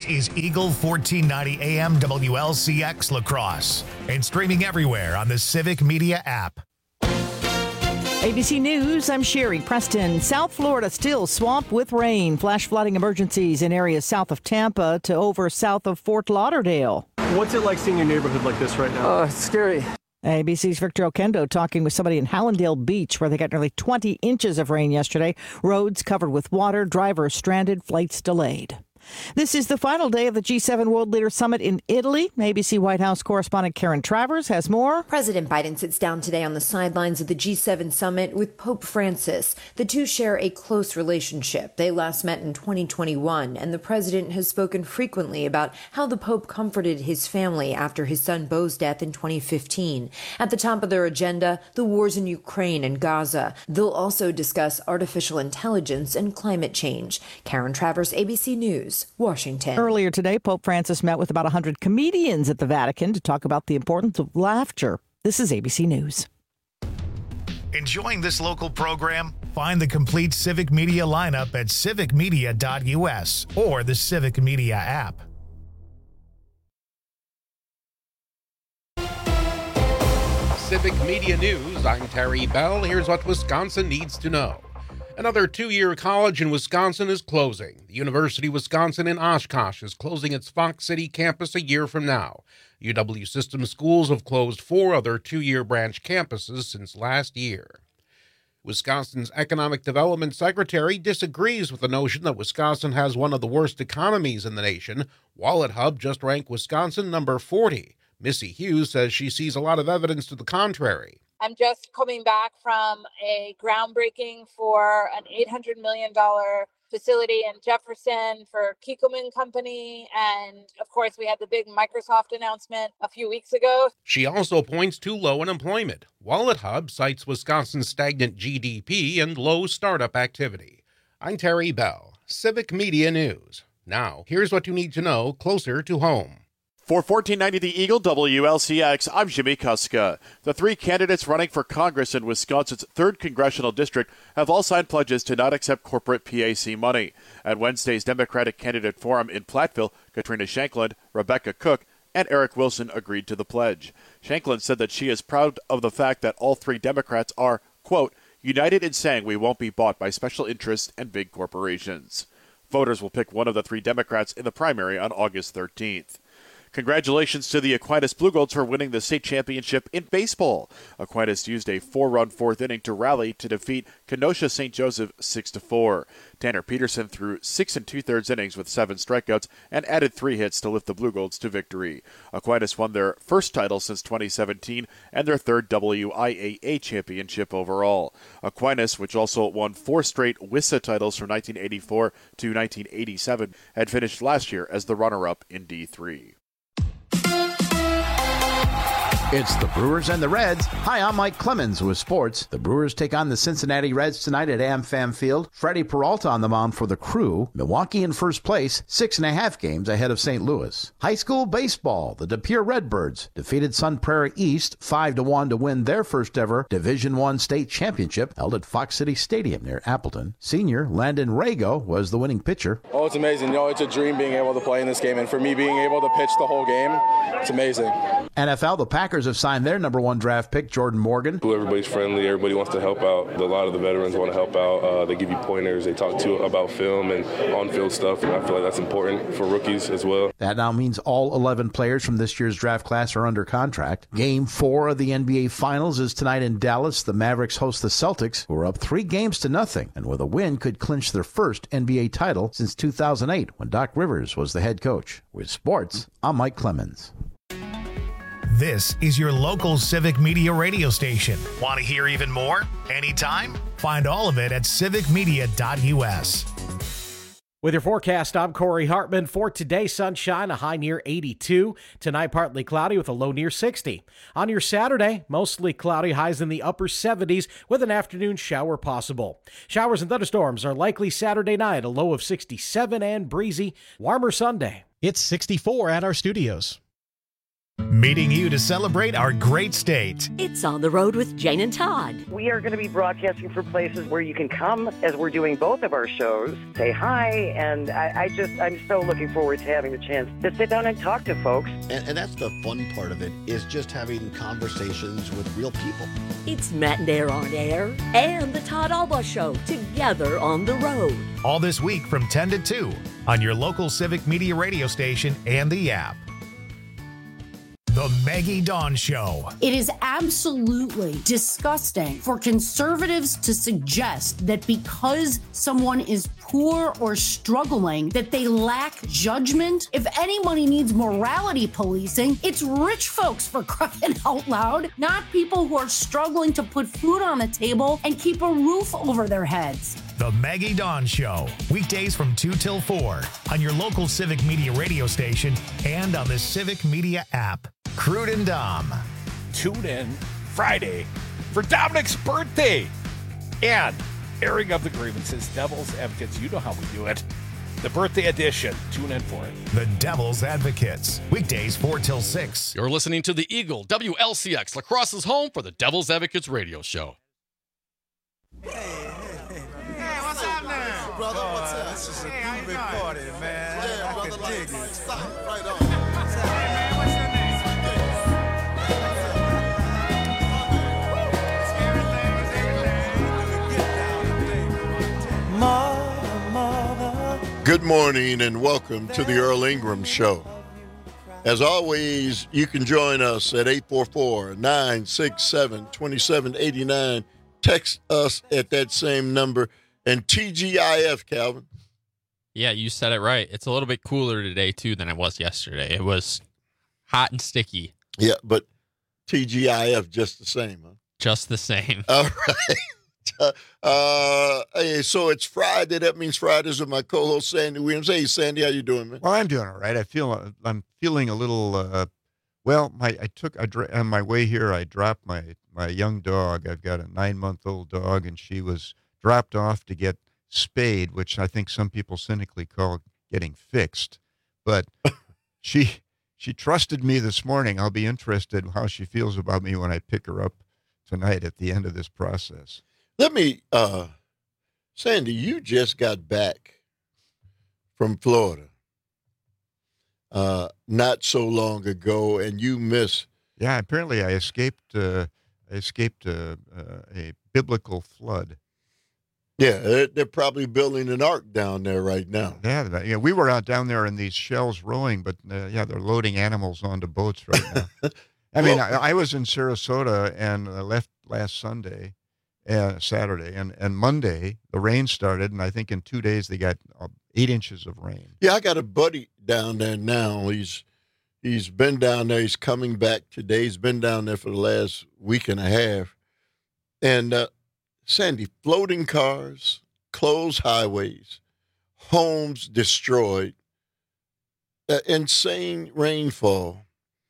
is Eagle 1490 AM WLCX La Crosse and streaming everywhere on the Civic Media app. ABC News, I'm Sherry Preston. South Florida still swamped with rain. Flash flooding emergencies in areas south of Tampa to over south of Fort Lauderdale. What's it like seeing your neighborhood like this right now? It's scary. ABC's Victor Okendo talking with somebody in Hallandale Beach where they got nearly 20 inches of rain yesterday. Roads covered with water, drivers stranded, flights delayed. This is the final day of the G7 World Leaders Summit in Italy. ABC White House correspondent Karen Travers has more. President Biden sits down today on the sidelines of the G7 summit with Pope Francis. The two share a close relationship. They last met in 2021, and the president has spoken frequently about how the Pope comforted his family after his son Beau's death in 2015. At the top of their agenda, the wars in Ukraine and Gaza. They'll also discuss artificial intelligence and climate change. Karen Travers, ABC News, Washington. Earlier today, Pope Francis met with about 100 comedians at the Vatican to talk about the importance of laughter. This is ABC News. Enjoying this local program? Find the complete Civic Media lineup at civicmedia.us or the Civic Media app. Civic Media News, I'm Terry Bell. Here's what Wisconsin needs to know. Another two-year college in Wisconsin is closing. The University of Wisconsin in Oshkosh is closing its Fox City campus a year from now. UW System Schools have closed 4 other two-year branch campuses since last year. Wisconsin's Economic Development Secretary disagrees with the notion that Wisconsin has one of the worst economies in the nation. WalletHub just ranked Wisconsin number 40. Missy Hughes says she sees a lot of evidence to the contrary. I'm just coming back from a groundbreaking for an $800 million facility in Jefferson for Kikkoman Company. And of course, we had the big Microsoft announcement a few weeks ago. She also points to low unemployment. WalletHub cites Wisconsin's stagnant GDP and low startup activity. I'm Terry Bell, Civic Media News. Now, here's what you need to know closer to home. For 1490 The Eagle WLCX, I'm Jimmy Kuska. The 3 candidates running for Congress in Wisconsin's 3rd Congressional District have all signed pledges to not accept corporate PAC money. At Wednesday's Democratic Candidate Forum in Platteville, Katrina Shankland, Rebecca Cook, and Eric Wilson agreed to the pledge. Shankland said that she is proud of the fact that all 3 Democrats are, quote, united in saying we won't be bought by special interests and big corporations. Voters will pick one of the 3 Democrats in the primary on August 13th. Congratulations to the Aquinas Blue Golds for winning the state championship in baseball. Aquinas used a 4-run 4th inning to rally to defeat Kenosha St. Joseph 6-4. Tanner Peterson threw 6 2/3 innings with 7 strikeouts and added 3 hits to lift the Blue Golds to victory. Aquinas won their first title since 2017 and their 3rd WIAA championship overall. Aquinas, which also won 4 straight WISA titles from 1984 to 1987, had finished last year as the runner-up in D3. It's the Brewers and the Reds. Hi, I'm Mike Clemens with sports. The Brewers take on the Cincinnati Reds tonight at AmFam Field. Freddie Peralta on the mound for the Crew. Milwaukee in first place, 6.5 games ahead of St. Louis. High school baseball. The De Pere Redbirds defeated Sun Prairie East 5-1 to win their first ever Division I state championship held at Fox City Stadium near Appleton. Senior Landon Rago was the winning pitcher. Oh, it's amazing. It's a dream being able to play in this game, and for me being able to pitch the whole game, it's amazing. NFL, the Packers have signed their number 1 draft pick, Jordan Morgan. Everybody's friendly. Everybody wants to help out. A lot of the veterans want to help out. They give you pointers. They talk to you about film and on-field stuff, and I feel like that's important for rookies as well. That now means all 11 players from this year's draft class are under contract. Game 4 of the NBA Finals is tonight in Dallas. The Mavericks host the Celtics, who are up 3-0, and with a win could clinch their first NBA title since 2008 when Doc Rivers was the head coach. With sports, I'm Mike Clemens. This is your local Civic Media radio station. Want to hear even more? Anytime? Find all of it at civicmedia.us. With your forecast, I'm Corey Hartman. For today, sunshine, a high near 82. Tonight, partly cloudy with a low near 60. On your Saturday, mostly cloudy, highs in the upper 70s with an afternoon shower possible. Showers and thunderstorms are likely Saturday night, a low of 67 and breezy. Warmer Sunday. It's 64 at our studios. Meeting you to celebrate our great state. It's On the Road with Jane and Todd. We are going to be broadcasting from places where you can come as we're doing both of our shows, say hi, and I'm so looking forward to having the chance to sit down and talk to folks. And that's the fun part of it, is just having conversations with real people. It's Matt and Air on Air and the Todd Alba Show together on the road. All this week from 10 to 2 on your local Civic Media radio station and the app. The Maggie Dawn Show. It is absolutely disgusting for conservatives to suggest that because someone is poor or struggling, that they lack judgment. If anybody needs morality policing, it's rich folks, for crying out loud, not people who are struggling to put food on the table and keep a roof over their heads. The Maggie Dawn Show, weekdays from 2 till 4 on your local Civic Media radio station and on the Civic Media app. Crude and Dom. Tune in Friday for Dominic's birthday and airing of the grievances. Devil's Advocates, you know how we do it. The birthday edition. Tune in for it. The Devil's Advocates, weekdays 4 till 6. You're listening to the Eagle WLCX, La Crosse's home for the Devil's Advocates radio show. Hey, what's up now? Brother, what's up? This is a groovy party, man. Yeah, brother, I can dig it. Right on. Hey, man, what's your name? Good morning and welcome to the Earl Ingram Show. As always, you can join us at 844-967-2789. Text us at that same number. And TGIF, Calvin. Yeah, you said it right. It's a little bit cooler today, too, than it was yesterday. It was hot and sticky. Yeah, but TGIF just the same, huh? Just the same. All right. Hey, so it's Friday. That means Fridays with my co-host Sandy Williams. Hey, Sandy, how you doing, man? Well, I'm doing all right. I'm feeling a little. On my way here, I dropped my young dog. I've got a 9-month-old dog, and she was dropped off to get spayed, which I think some people cynically call getting fixed. But she trusted me this morning. I'll be interested how she feels about me when I pick her up tonight at the end of this process. Let me, Sandy, you just got back from Florida not so long ago, and you missed. Yeah, apparently I escaped a biblical flood. Yeah, they're probably building an ark down there right now. Yeah, we were out down there in these shells rowing, but they're loading animals onto boats right now. I was in Sarasota and left last Saturday, and Monday the rain started, and I think in 2 days they got 8 inches of rain. Yeah, I got a buddy down there now. He's been down there. He's coming back today. He's been down there for the last week and a half. And Sandy, floating cars, closed highways, homes destroyed, insane rainfall.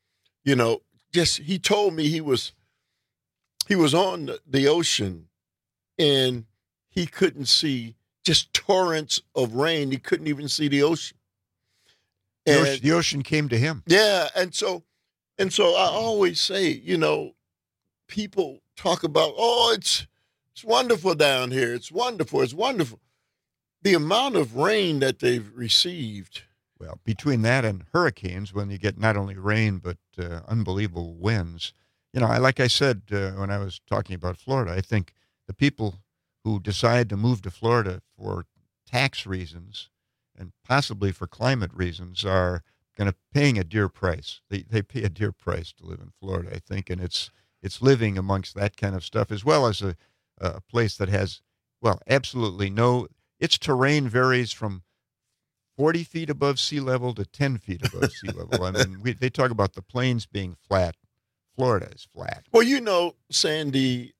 He told me he was on the ocean and he couldn't see, just torrents of rain. He couldn't even see the ocean. And the ocean came to him. Yeah. And so I always say, people talk about, it's wonderful down here. It's wonderful. It's wonderful. The amount of rain that they've received. Well, between that and hurricanes, when you get not only rain, but unbelievable winds, like I said when I was talking about Florida, I think the people who decide to move to Florida for tax reasons and possibly for climate reasons are going to paying a dear price. They pay a dear price to live in Florida, I think, and it's living amongst that kind of stuff, as well as a place that has, absolutely no. Its terrain varies from 40 feet above sea level to 10 feet above sea level. I mean, they talk about the plains being flat. Florida is flat. Well, Sandy,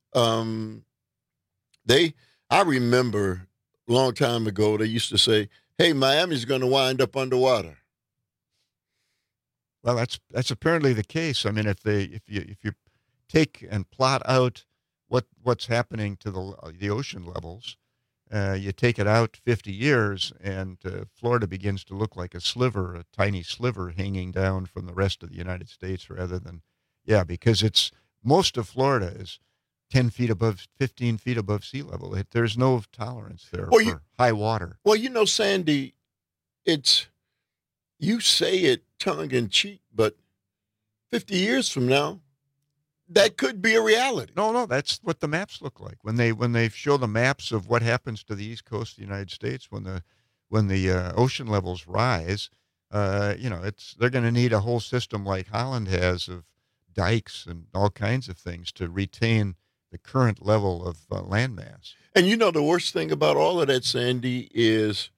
I remember a long time ago, they used to say, hey, Miami's going to wind up underwater. Well, that's apparently the case. I mean, if you take and plot out what's happening to the ocean levels, You take it out 50 years, and Florida begins to look like a tiny sliver hanging down from the rest of the United States rather than, because most of Florida is 10 feet above, 15 feet above sea level. There's no tolerance there for high water. Well, Sandy, you say it tongue in cheek, but 50 years from now, that could be a reality. No, that's what the maps look like. When they show the maps of what happens to the east coast of the United States when the ocean levels rise, they're going to need a whole system like Holland has of dikes and all kinds of things to retain the current level of landmass. And the worst thing about all of that, Sandy, is,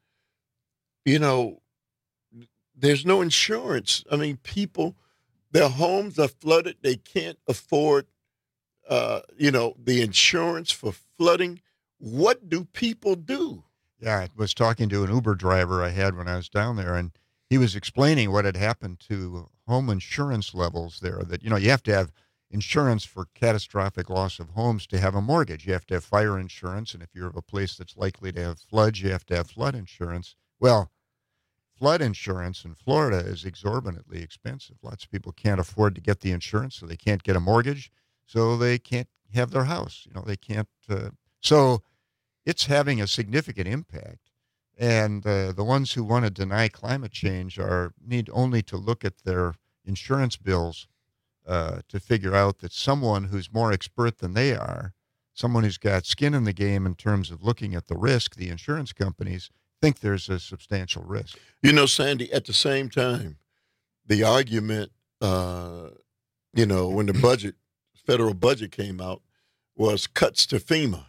there's no insurance. I mean, people, their homes are flooded. They can't afford, the insurance for flooding. What do people do? Yeah, I was talking to an Uber driver I had when I was down there, and he was explaining what had happened to home insurance levels there, that, you have to have insurance for catastrophic loss of homes to have a mortgage. You have to have fire insurance, and if you're of a place that's likely to have floods, you have to have flood insurance. Well, flood insurance in Florida is exorbitantly expensive. Lots of people can't afford to get the insurance, so they can't get a mortgage, so they can't have their house. They can't. So it's having a significant impact. And the ones who want to deny climate change need only to look at their insurance bills to figure out that someone who's more expert than they are, someone who's got skin in the game in terms of looking at the risk, the insurance companies think there's a substantial risk. Sandy, at the same time, the argument, when the federal budget came out, was cuts to FEMA.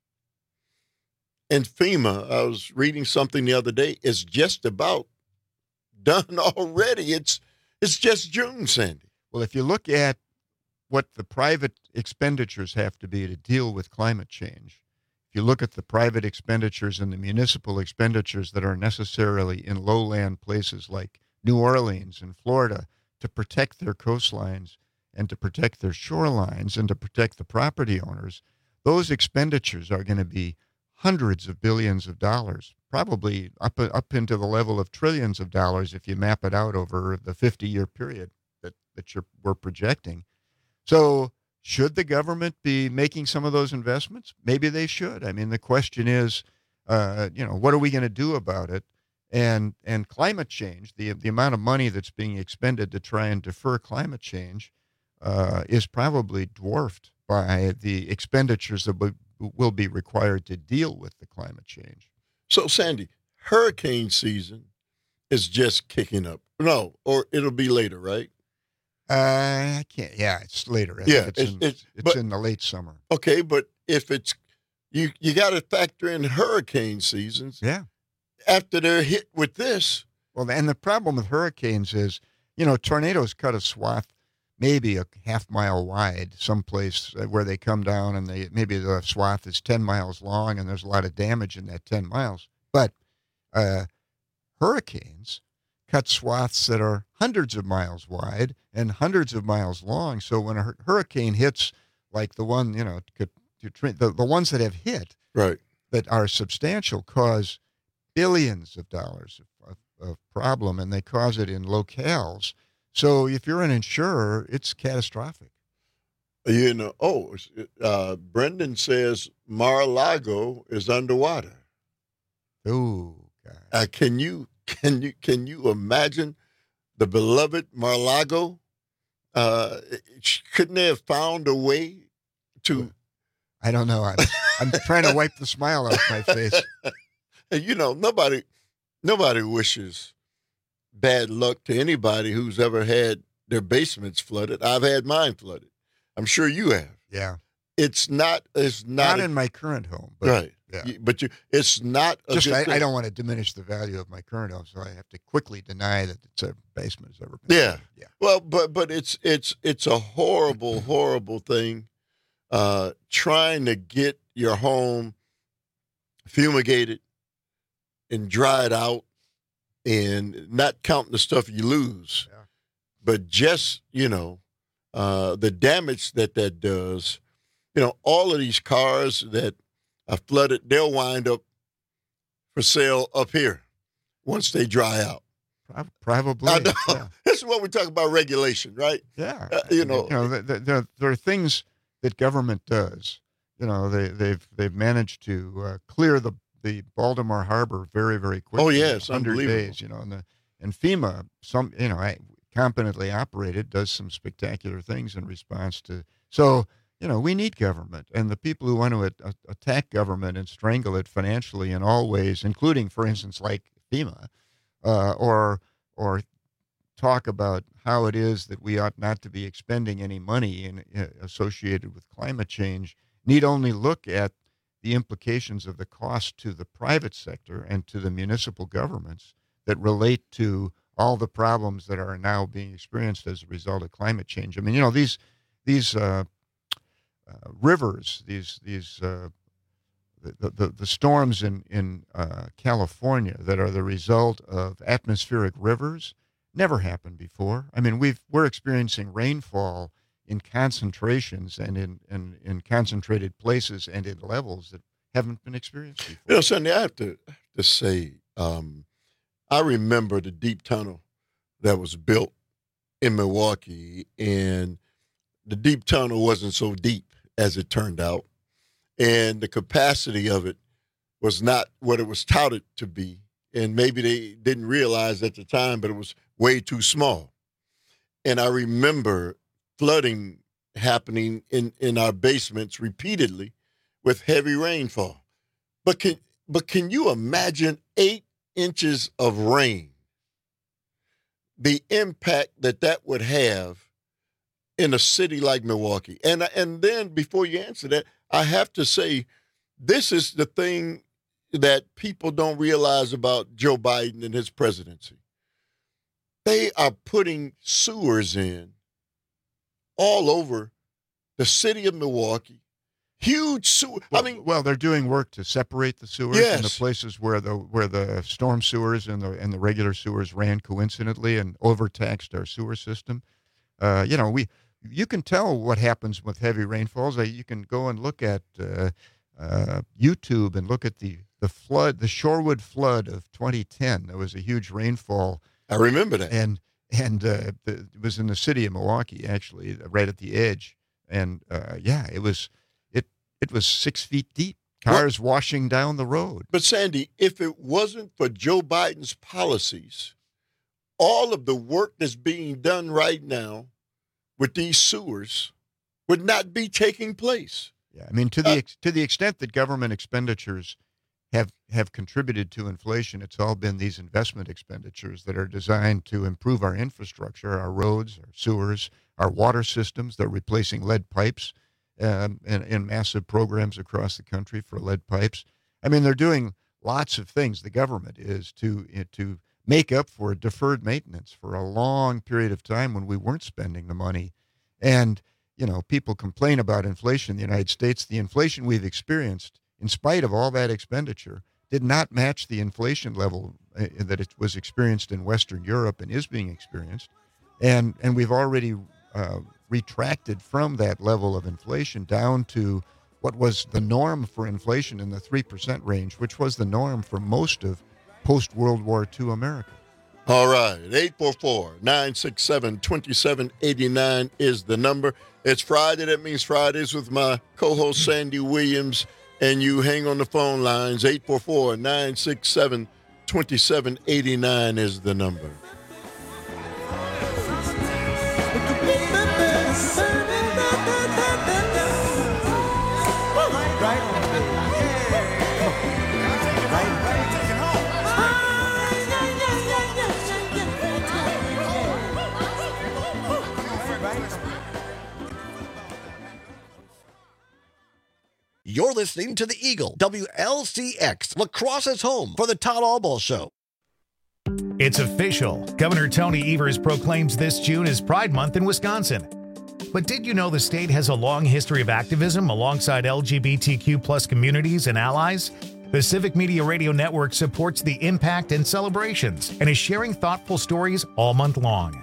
And FEMA, I was reading something the other day, is just about done already. It's just June, Sandy. Well, if you look at what the private expenditures have to be to deal with climate change, if you look at the private expenditures and the municipal expenditures that are necessarily in lowland places like New Orleans and Florida to protect their coastlines and to protect their shorelines and to protect the property owners, those expenditures are going to be hundreds of billions of dollars, probably up into the level of trillions of dollars if you map it out over the 50-year period that we're projecting. So should the government be making some of those investments? Maybe they should. I mean, the question is, what are we going to do about it? And climate change, the amount of money that's being expended to try and defer climate change is probably dwarfed by the expenditures that will be required to deal with the climate change. So, Sandy, hurricane season is just kicking up. No, or it'll be later, right? I can't. Yeah, it's later. It's in the late summer. Okay, but if it's you got to factor in hurricane seasons. Yeah. After they're hit with this. Well, and the problem with hurricanes is, tornadoes cut a swath maybe a half mile wide, someplace where they come down and maybe the swath is 10 miles long and there's a lot of damage in that 10 miles. But hurricanes cut swaths that are hundreds of miles wide and hundreds of miles long. So when a hurricane hits, like the one, the ones that have hit, right, that are substantial, cause billions of dollars of problem, and they cause it in locales. So if you're an insurer, it's catastrophic. Brendan says Mar-a-Lago is underwater. Oh, God. Can you imagine the beloved Mar-a-Lago? Couldn't they have found a way to? I don't know. I'm trying to wipe the smile off my face. And nobody wishes bad luck to anybody who's ever had their basements flooded. I've had mine flooded. I'm sure you have. Yeah. It's not in my current home, but right. Yeah. But it's not I don't want to diminish the value of my current home, so I have to quickly deny that it's a basement has ever been. Yeah. Yeah. Well, but it's a horrible, horrible thing. Trying to get your home fumigated and dried out, and not counting the stuff you lose, but just the damage that does. All of these cars that are flooded, they'll wind up for sale up here once they dry out. Probably. I know. Yeah. This is what we talk about regulation, right? Yeah. There are things that government does. They've managed to clear the Baltimore Harbor very, very quickly. Oh yes, 100 unbelievable. days. And FEMA, competently operated, does some spectacular things in response to. So we need government, and the people who want to attack government and strangle it financially in all ways, including, for instance, like FEMA, or talk about how it is that we ought not to be expending any money associated with climate change, need only look at the implications of the cost to the private sector and to the municipal governments that relate to all the problems that are now being experienced as a result of climate change. I mean, these rivers, the storms in California that are the result of atmospheric rivers never happened before. I mean, we're experiencing rainfall in concentrations and in concentrated places and in levels that haven't been experienced before. Sonny, I have to say, I remember the deep tunnel that was built in Milwaukee, and the deep tunnel wasn't so deep as it turned out, and the capacity of it was not what it was touted to be, and maybe they didn't realize at the time, but it was way too small. And I remember flooding happening in our basements repeatedly with heavy rainfall. But can you imagine 8 inches of rain, the impact that would have in a city like Milwaukee? And then before you answer that, I have to say, this is the thing that people don't realize about Joe Biden and his presidency. They are putting sewers in all over the city of Milwaukee. Huge sewer. Well, they're doing work to separate the sewers in the places where the storm sewers and the regular sewers ran coincidentally and overtaxed our sewer system. You can tell what happens with heavy rainfalls. You can go and look at YouTube and look at the flood, the Shorewood flood of 2010. There was a huge rainfall. I remember that. And it was in the city of Milwaukee, actually, right at the edge. And it was 6 feet deep. Cars washing down the road. But Sandy, if it wasn't for Joe Biden's policies, all of the work that's being done right now with these sewers would not be taking place. Yeah, I mean, to the extent that government expenditures have contributed to inflation, it's all been these investment expenditures that are designed to improve our infrastructure, our roads, our sewers, our water systems. They're replacing lead pipes in massive programs across the country for lead pipes. I mean, they're doing lots of things. The government is to make up for deferred maintenance for a long period of time when we weren't spending the money. And, people complain about inflation in the United States. The inflation we've experienced, in spite of all that expenditure, did not match the inflation level that it was experienced in Western Europe and is being experienced. And we've already retracted from that level of inflation down to what was the norm for inflation in the 3% range, which was the norm for most of post-World War II America. All right, 844-967-2789 is the number. It's Friday. That means Fridays with my co-host Sandy Williams, and you hang on the phone lines. 844-967-2789 is the number. You're listening to the Eagle, WLCX, Lacrosse's home for the Todd Albaugh Show. It's official. Governor Tony Evers proclaims this June as Pride Month in Wisconsin. But did you know the state has a long history of activism alongside LGBTQ+ communities and allies? The Civic Media Radio Network supports the impact and celebrations and is sharing thoughtful stories all month long.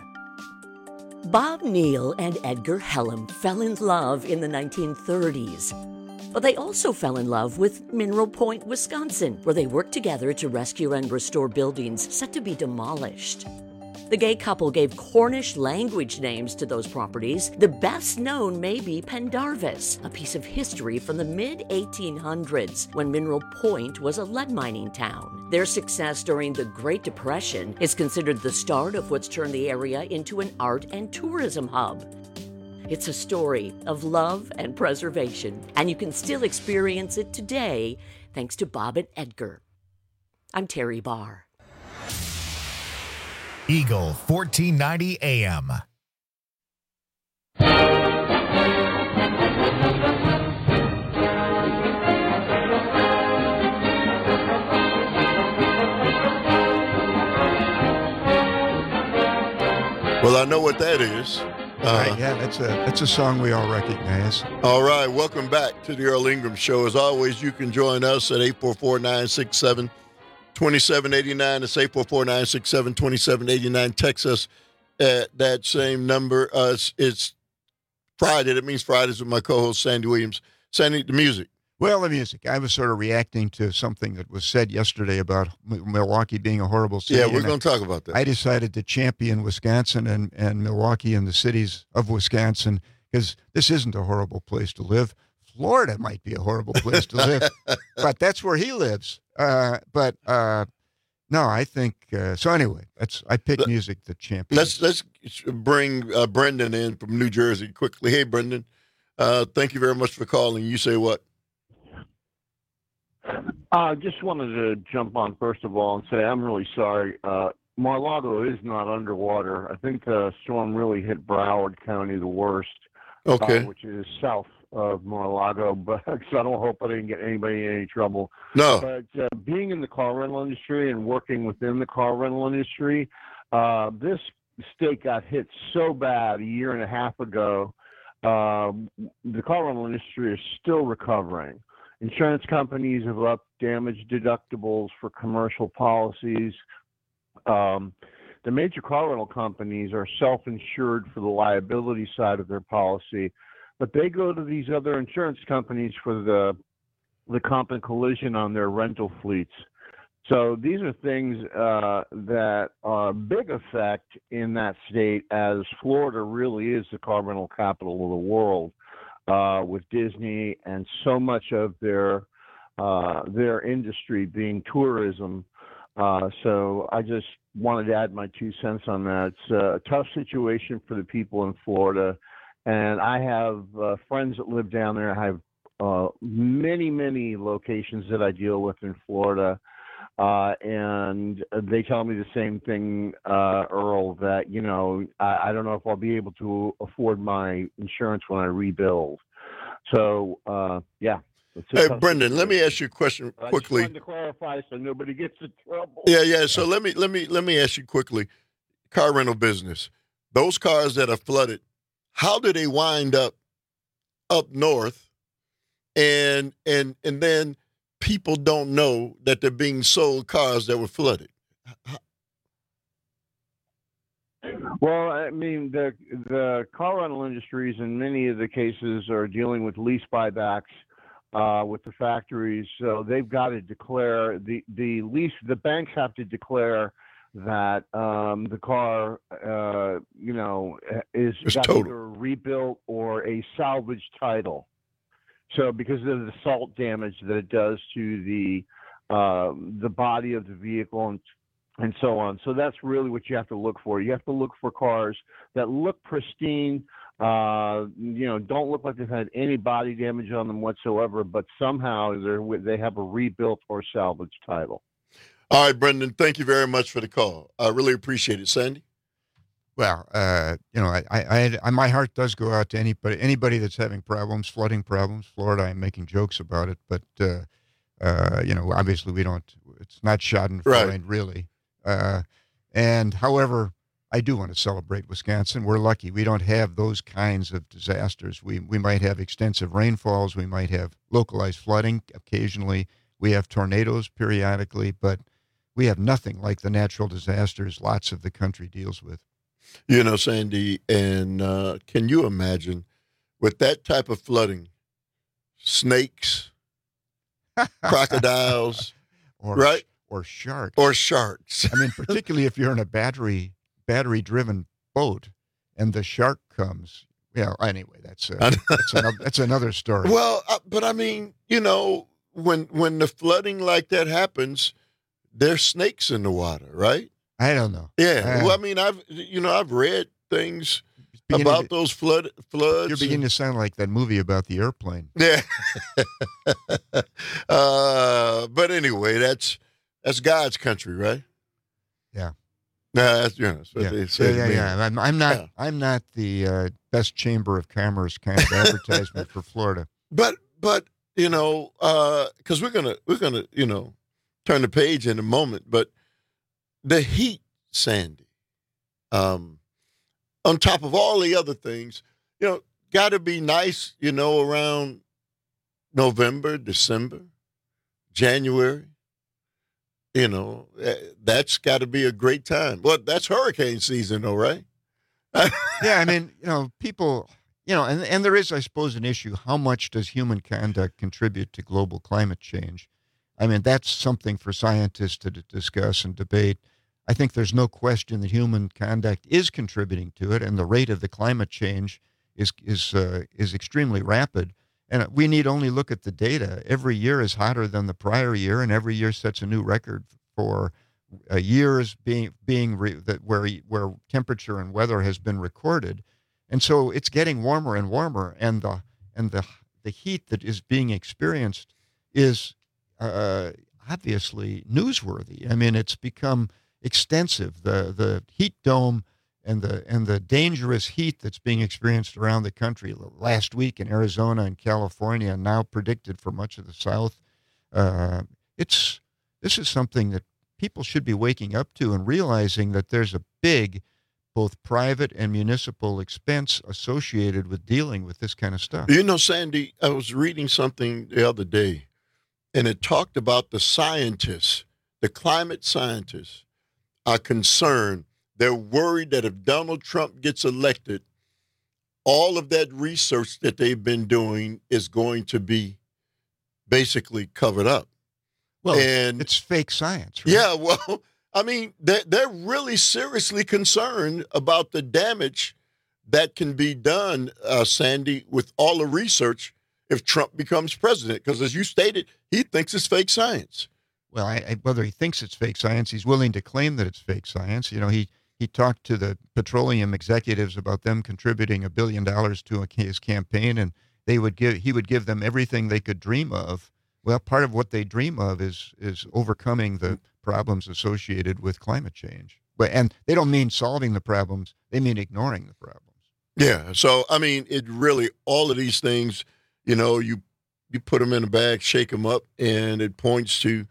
Bob Neal and Edgar Hellam fell in love in the 1930s. But they also fell in love with Mineral Point, Wisconsin, where they worked together to rescue and restore buildings set to be demolished. The gay couple gave Cornish language names to those properties. The best known may be Pendarvis, a piece of history from the mid-1800s when Mineral Point was a lead mining town. Their success during the Great Depression is considered the start of what's turned the area into an art and tourism hub. It's a story of love and preservation, and you can still experience it today thanks to Bob and Edgar. I'm Terry Barr. Eagle 1490 AM. Well, I know what that is. Right, yeah, that's a song we all recognize. All right, welcome back to the Earl Ingram Show. As always, you can join us at 844-967-2789. It's 844-967-2789. Text us at that same number. It's Friday. That means Fridays with my co-host, Sandy Williams. Sandy, the music. Well, the music. I was sort of reacting to something that was said yesterday about Milwaukee being a horrible city. Yeah, we're going to talk about that. I decided to champion Wisconsin and Milwaukee and the cities of Wisconsin because this isn't a horrible place to live. Florida might be a horrible place to live, but that's where he lives. No, I think so. Anyway, I picked music that champions. Let's bring Brendan in from New Jersey quickly. Hey, Brendan, thank you very much for calling. You say what? Just wanted to jump on first of all and say I'm really sorry. Mar-a-Lago is not underwater. I think the storm really hit Broward County the worst, which is south of Mar-a-Lago. But I don't hope I didn't get anybody in any trouble. No. But being in the car rental industry and working within the car rental industry, this state got hit so bad a year and a half ago. The car rental industry is still recovering. Insurance companies have upped damage deductibles for commercial policies. The major car rental companies are self-insured for the liability side of their policy, but they go to these other insurance companies for the comp and collision on their rental fleets. So these are things that are big effect in that state, as Florida really is the car rental capital of the world. With Disney and so much of their industry being tourism. So I just wanted to add my 2 cents on that. It's a tough situation for the people in Florida. And I have friends that live down there. I have many, many locations that I deal with in Florida. And they tell me the same thing, Earl, that, I don't know if I'll be able to afford my insurance when I rebuild. So, yeah. Hey, Brendan, let me ask you a question quickly. I just wanted to clarify so nobody gets in trouble. Yeah. So let me ask you quickly. Car rental business. Those cars that are flooded, how do they wind up north? And then people don't know that they're being sold cars that were flooded. Well, I mean, the car rental industries in many of the cases are dealing with lease buybacks with the factories. So they've got to declare the banks have to declare that the car, is got either rebuilt or a salvage title. So because of the salt damage that it does to the body of the vehicle and so on. So that's really what you have to look for. You have to look for cars that look pristine, don't look like they've had any body damage on them whatsoever, but somehow they have a rebuilt or salvage title. All right, Brendan, thank you very much for the call. I really appreciate it. Sandy? Well, my heart does go out to anybody that's having problems, flooding problems. Florida, I'm making jokes about it, but obviously it's not Schadenfreude, really. And however, I do want to celebrate Wisconsin. We're lucky. We don't have those kinds of disasters. We might have extensive rainfalls. We might have localized flooding occasionally. We have tornadoes periodically, but we have nothing like the natural disasters lots of the country deals with. Sandy, and can you imagine with that type of flooding, snakes, crocodiles, right? Or sharks. Or sharks. I mean, particularly if you're in a battery-driven boat and the shark comes. Yeah, anyway, that's another story. Well, but I mean, when the flooding like that happens, there's snakes in the water, right? I don't know. Yeah. Well, I mean, I've read things about those floods. You're beginning to sound like that movie about the airplane. Yeah. But anyway, that's God's country, right? Yeah. That's what they say. Yeah. I'm not the best chamber of commerce kind of advertisement for Florida. But because we're gonna turn the page in a moment. But the heat, Sandy, on top of all the other things, got to be nice, around November, December, January. That's got to be a great time. Well, that's hurricane season, though, right? Yeah, I mean, people, and there is, I suppose, an issue. How much does human conduct contribute to global climate change? I mean, that's something for scientists to discuss and debate. I think there's no question that human conduct is contributing to it, and the rate of the climate change is extremely rapid. And we need only look at the data. Every year is hotter than the prior year, and every year sets a new record for years where temperature and weather has been recorded. And so it's getting warmer and warmer, and the heat that is being experienced is obviously newsworthy. I mean, it's become extensive. The heat dome and the dangerous heat that's being experienced around the country last week in Arizona and California, and now predicted for much of the South. This is something that people should be waking up to and realizing that there's a big, both private and municipal expense associated with dealing with this kind of stuff. Sandy, I was reading something the other day, and it talked about the scientists, the climate scientists, are concerned. They're worried that if Donald Trump gets elected, all of that research that they've been doing is going to be basically covered up. Well, and it's fake science, right? Yeah, well, I mean, they're really seriously concerned about the damage that can be done, Sandy, with all the research if Trump becomes president. Because as you stated, he thinks it's fake science. Well, whether he thinks it's fake science, he's willing to claim that it's fake science. He talked to the petroleum executives about them contributing $1 billion to his campaign, and he would give them everything they could dream of. Well, part of what they dream of is overcoming the problems associated with climate change. And they don't mean solving the problems; they mean ignoring the problems. Yeah. So I mean, it really all of these things, you put them in a bag, shake them up, and it points to,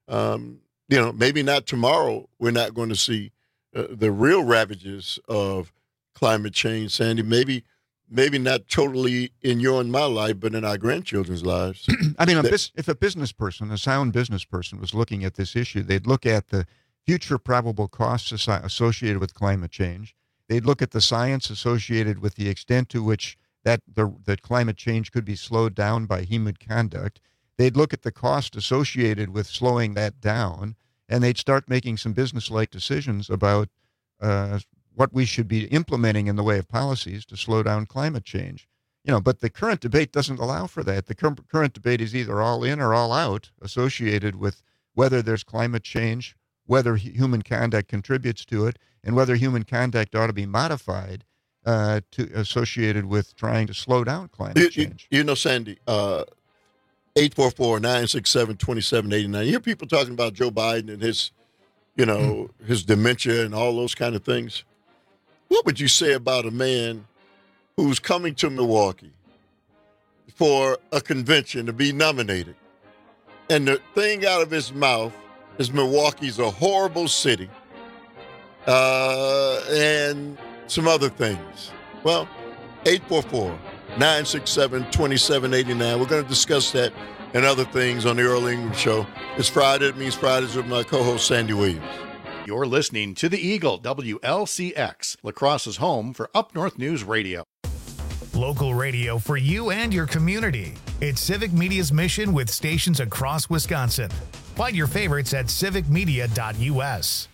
maybe not tomorrow. We're not going to see the real ravages of climate change, Sandy. Maybe not totally in your and my life, but in our grandchildren's lives. I mean, if a sound business person was looking at this issue, they'd look at the future probable costs associated with climate change. They'd look at the science associated with the extent to which that climate change could be slowed down by human conduct. They'd look at the cost associated with slowing that down, and they'd start making some business-like decisions about what we should be implementing in the way of policies to slow down climate change. But the current debate doesn't allow for that. The current debate is either all in or all out associated with whether there's climate change, whether human conduct contributes to it, and whether human conduct ought to be modified associated with trying to slow down climate change. Sandy, 844-967-2789. You hear people talking about Joe Biden and his dementia and all those kind of things. What would you say about a man who's coming to Milwaukee for a convention to be nominated, and the thing out of his mouth is Milwaukee's a horrible city, and some other things? Well, 844-967-2789. We're going to discuss that and other things on the Earl Ingram Show. It's Friday. It means Fridays with my co-host, Sandy Williams. You're listening to the Eagle, WLCX, La Crosse's home for Up North News Radio. Local radio for you and your community. It's Civic Media's mission with stations across Wisconsin. Find your favorites at civicmedia.us.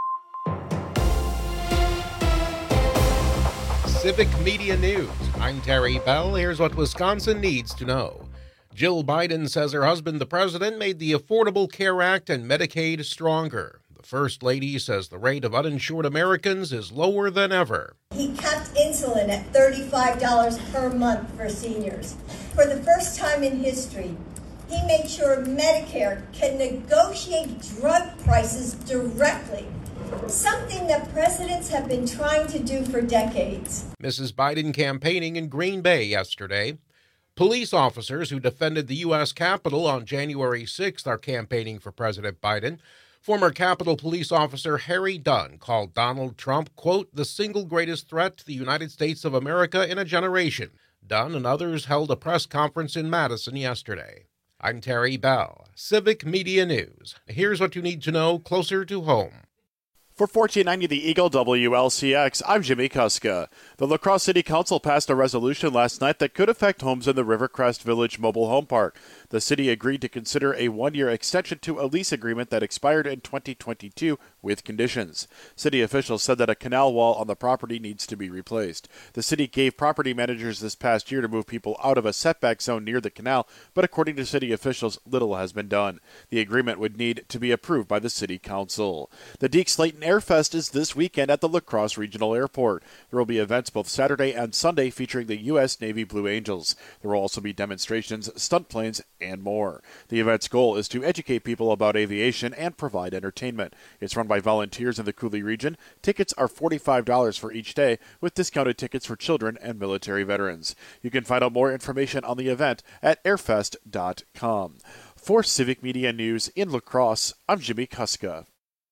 Civic Media News. I'm Terry Bell. Here's what Wisconsin needs to know. Jill Biden says her husband, the president, made the Affordable Care Act and Medicaid stronger. The First Lady says the rate of uninsured Americans is lower than ever. He kept insulin at $35 per month for seniors. For the first time in history, he made sure Medicare can negotiate drug prices directly, something that presidents have been trying to do for decades. Mrs. Biden campaigning in Green Bay yesterday. Police officers who defended the U.S. Capitol on January 6th are campaigning for President Biden. Former Capitol Police officer Harry Dunn called Donald Trump, quote, the single greatest threat to the United States of America in a generation. Dunn and others held a press conference in Madison yesterday. I'm Terry Bell, Civic Media News. Here's what you need to know closer to home. For 1490 The Eagle WLCX, I'm Jimmy Kuska. The La Crosse City Council passed a resolution last night that could affect homes in the Rivercrest Village Mobile Home Park. The city agreed to consider a one-year extension to a lease agreement that expired in 2022 with conditions. City officials said that a canal wall on the property needs to be replaced. The city gave property managers this past year to move people out of a setback zone near the canal, but according to city officials, little has been done. The agreement would need to be approved by the city council. The Deke Slayton Airfest is this weekend at the La Crosse Regional Airport. There will be events both Saturday and Sunday featuring the U.S. Navy Blue Angels. There will also be demonstrations, stunt planes, and more. The event's goal is to educate people about aviation and provide entertainment. It's run by volunteers in the Cooley region. Tickets are $45 for each day, with discounted tickets for children and military veterans. You can find out more information on the event at airfest.com. For Civic Media News in La Crosse, I'm Jimmy Kuska.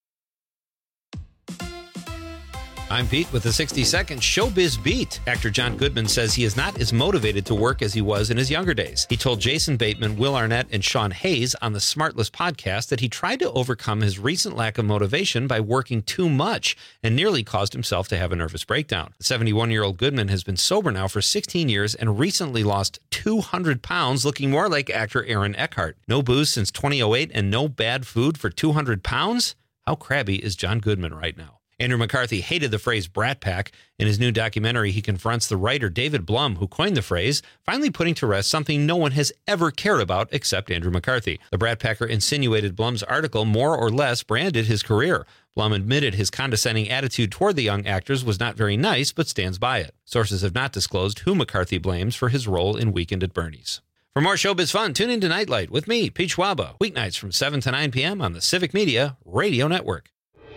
I'm Pete with the 60-second Showbiz Beat. Actor John Goodman says he is not as motivated to work as he was in his younger days. He told Jason Bateman, Will Arnett, and Sean Hayes on the Smartless podcast that he tried to overcome his recent lack of motivation by working too much and nearly caused himself to have a nervous breakdown. The 71-year-old Goodman has been sober now for 16 years and recently lost 200 pounds, looking more like actor Aaron Eckhart. No booze since 2008 and no bad food for 200 pounds? How crabby is John Goodman right now? Andrew McCarthy hated the phrase Brat Pack. In his new documentary, he confronts the writer David Blum, who coined the phrase, finally putting to rest something no one has ever cared about except Andrew McCarthy. The Brat Packer insinuated Blum's article more or less branded his career. Blum admitted his condescending attitude toward the young actors was not very nice, but stands by it. Sources have not disclosed who McCarthy blames for his role in Weekend at Bernie's. For more showbiz fun, tune in to Nightlight with me, Pete Schwaba, weeknights from 7 to 9 p.m. on the Civic Media Radio Network.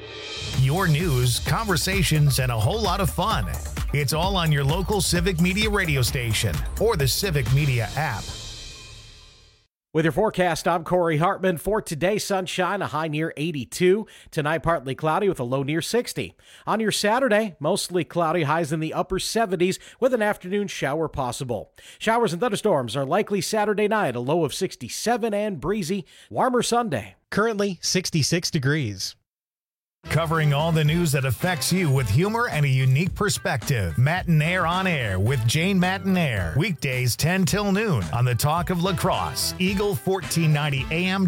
Your news, conversations, and a whole lot of fun. It's all on your local Civic Media radio station or the Civic Media app. With your forecast, I'm Corey Hartman. For today, sunshine, a high near 82. Tonight, partly cloudy with a low near 60. On your Saturday, mostly cloudy, highs in the upper 70s with an afternoon shower possible. Showers and thunderstorms are likely Saturday night, a low of 67 and breezy. Warmer Sunday. Currently 66 degrees. Covering all the news that affects you with humor and a unique perspective. Matinaire on Air with Jane Matinaire. Weekdays 10 till noon on the Talk of La Crosse, Eagle 1490 AM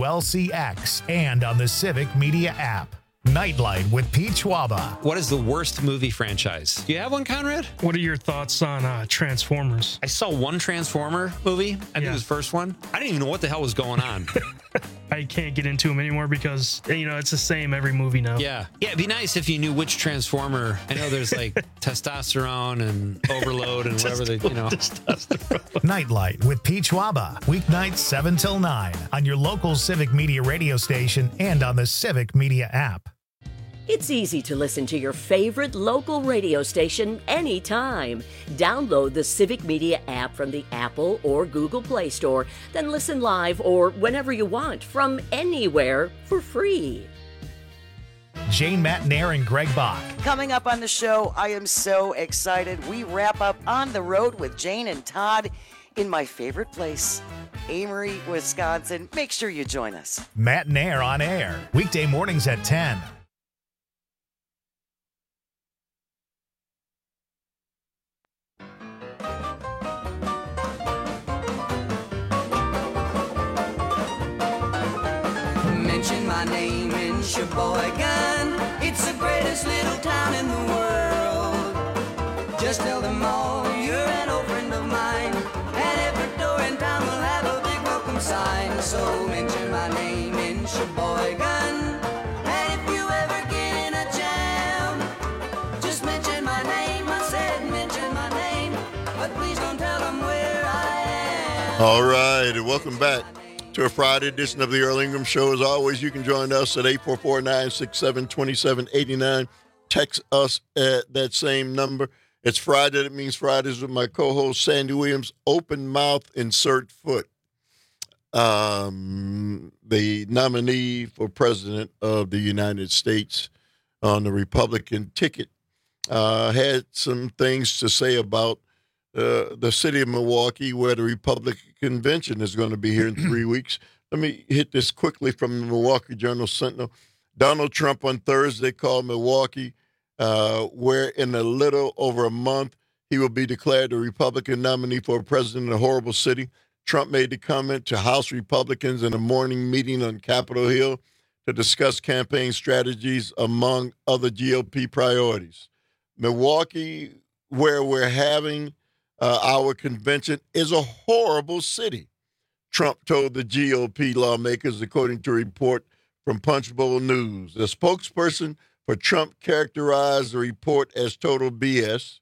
WLCX, and on the Civic Media app. Nightlight with Pete Schwaba. What is the worst movie franchise? Do you have one, Conrad? What are your thoughts on Transformers? I saw one Transformer movie. I think it was the first one. I didn't even know what the hell was going on. I can't get into them anymore because, it's the same every movie now. Yeah. Yeah, it'd be nice if you knew which Transformer. I know there's like testosterone and overload and whatever they, Nightlight with Pete Schwaba. Weeknights 7 till 9 on your local Civic Media radio station and on the Civic Media app. It's easy to listen to your favorite local radio station anytime. Download the Civic Media app from the Apple or Google Play Store, then listen live or whenever you want from anywhere for free. Jane Matinaire and Greg Bach. Coming up on the show, I am so excited. We wrap up On the Road with Jane and Todd in my favorite place, Amory, Wisconsin. Make sure you join us. Matinaire on Air, weekday mornings at 10. my name in Sheboygan. It's the greatest little town in the world. Just tell them all you're an old friend of mine, and every door in town will have a big welcome sign. So mention my name in Sheboygan, and if you ever get in a jam, just mention my name. I said mention my name, but please don't tell them where I am. All right, and welcome back to a Friday edition of the Earl Ingram Show. As always, you can join us at 844-967-2789. Text us at that same number. It's Friday. That means Fridays with my co-host, Sandy Williams. Open mouth, insert foot. The nominee for president of the United States on the Republican ticket had some things to say about the city of Milwaukee, where the Republican convention is going to be here in 3 weeks. Let me hit this quickly from the Milwaukee Journal-Sentinel. Donald Trump on Thursday called Milwaukee, where in a little over a month he will be declared the Republican nominee for president in a horrible city. Trump made the comment to House Republicans in a morning meeting on Capitol Hill to discuss campaign strategies, among other GOP priorities. Milwaukee, where we're having our convention, is a horrible city, Trump told the GOP lawmakers, according to a report from Punchbowl News. The spokesperson for Trump characterized the report as total BS.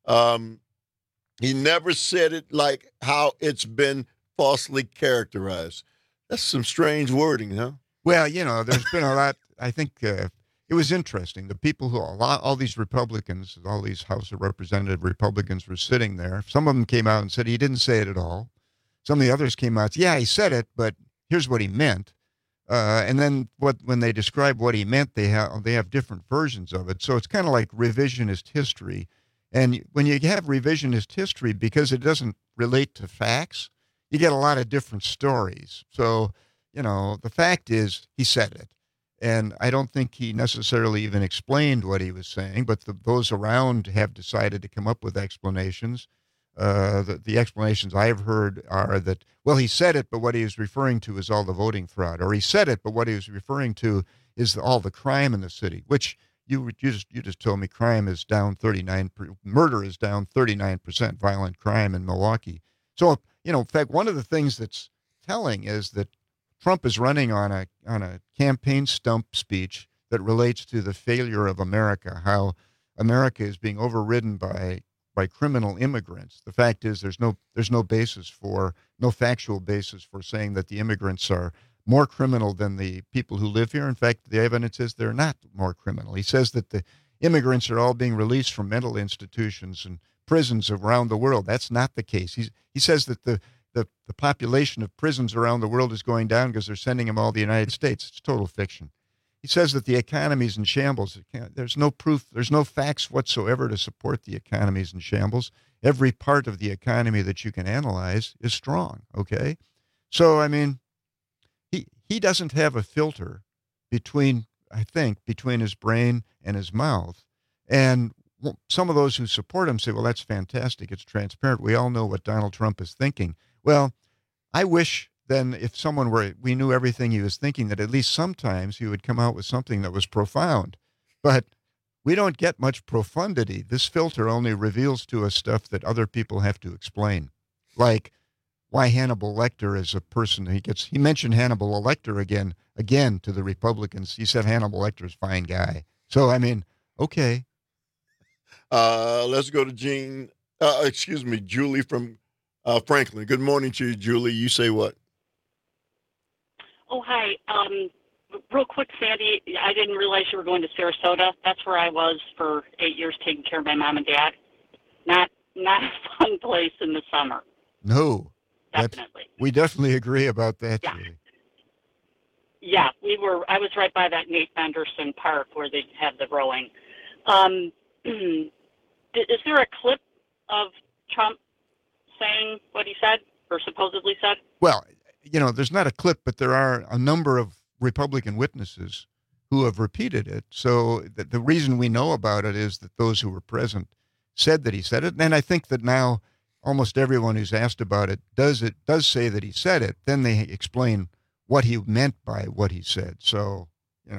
He never said it like how it's been falsely characterized. That's some strange wording, huh? Well, you know, there's been a lot. I think it was interesting. The people who, all these Republicans, all these House of Representative Republicans were sitting there. Some of them came out and said he didn't say it at all. Some of the others came out and said, yeah, he said it, but here's what he meant. And then when they describe what he meant, they have different versions of it. So it's kind of like revisionist history. And when you have revisionist history, because it doesn't relate to facts, you get a lot of different stories. So, you know, the fact is he said it. And I don't think he necessarily even explained what he was saying, but those around have decided to come up with explanations. The explanations I've heard are that, well, he said it, but what he was referring to is all the voting fraud. Or he said it, but what he was referring to is all the crime in the city, which you just told me crime is down 39%, murder is down 39%, violent crime in Milwaukee. So, you know, in fact, one of the things that's telling is that Trump is running on a campaign stump speech that relates to the failure of America, how America is being overridden by criminal immigrants. The fact is there's no factual basis for saying that the immigrants are more criminal than the people who live here. In fact, the evidence is they're not more criminal. He says that the immigrants are all being released from mental institutions and prisons around the world. That's not the case. He says that the population of prisons around the world is going down because they're sending them all to the United States. It's total fiction. He says that the economy is in shambles. There's no proof. There's no facts whatsoever to support the economy is in shambles. Every part of the economy that you can analyze is strong, okay? So, I mean, he doesn't have a filter between his brain and his mouth. And some of those who support him say, well, that's fantastic. It's transparent. We all know what Donald Trump is thinking. Well, I wish then if we knew everything he was thinking, that at least sometimes he would come out with something that was profound. But we don't get much profundity. This filter only reveals to us stuff that other people have to explain. Like why Hannibal Lecter is a person he mentioned Hannibal Lecter again to the Republicans. He said Hannibal Lecter is a fine guy. So, I mean, okay. Let's go to Julie from Franklin. Good morning to you, Julie. You say what? Oh, hi. Real quick, Sandy, I didn't realize you were going to Sarasota. That's where I was for 8 years taking care of my mom and dad. Not a fun place in the summer. No. Definitely. We definitely agree about that, yeah. Julie. Yeah, I was right by that Nate Benderson Park where they have the rowing. Is there a clip of Trump saying what he said or supposedly said? Well, you know, there's not a clip, but there are a number of Republican witnesses who have repeated it. So the reason we know about it is that those who were present said that he said it. And I think that now almost everyone who's asked about it does say that he said it. Then they explain what he meant by what he said. So,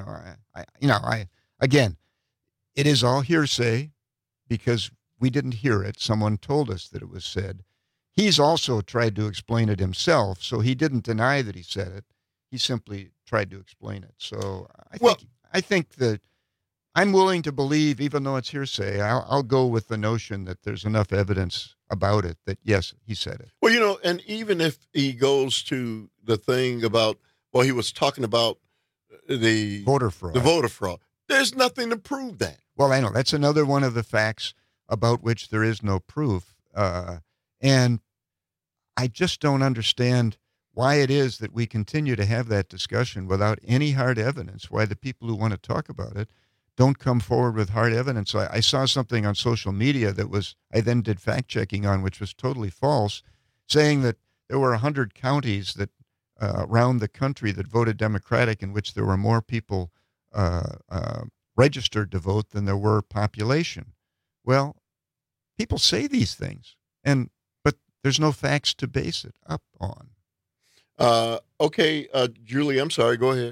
again, it is all hearsay because we didn't hear it. Someone told us that it was said. He's also tried to explain it himself, so he didn't deny that he said it. He simply tried to explain it. So I think that I'm willing to believe, even though it's hearsay, I'll go with the notion that there's enough evidence about it that, yes, he said it. Well, and even if he goes to the thing about, he was talking about the voter fraud. The voter fraud. There's nothing to prove that. Well, I know. That's another one of the facts about which there is no proof. And I just don't understand why it is that we continue to have that discussion without any hard evidence, why the people who want to talk about it don't come forward with hard evidence. I saw something on social media that I then did fact-checking on, which was totally false, saying that there were 100 counties that around the country that voted Democratic in which there were more people registered to vote than there were population. Well, people say these things, but there's no facts to base it up on. Okay, Julie, I'm sorry. Go ahead.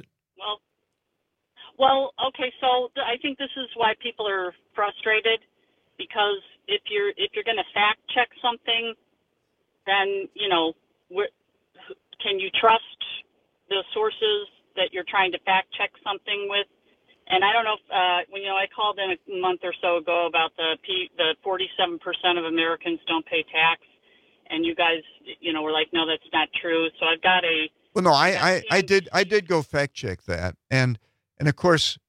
Well, okay. So I think this is why people are frustrated, because if you're going to fact check something, then can you trust the sources that you're trying to fact check something with? And I don't know if I called in a month or so ago about the 47% of Americans don't pay tax, and you guys were like, no, that's not true. So I've got a well, no, I did go fact check that, and of course,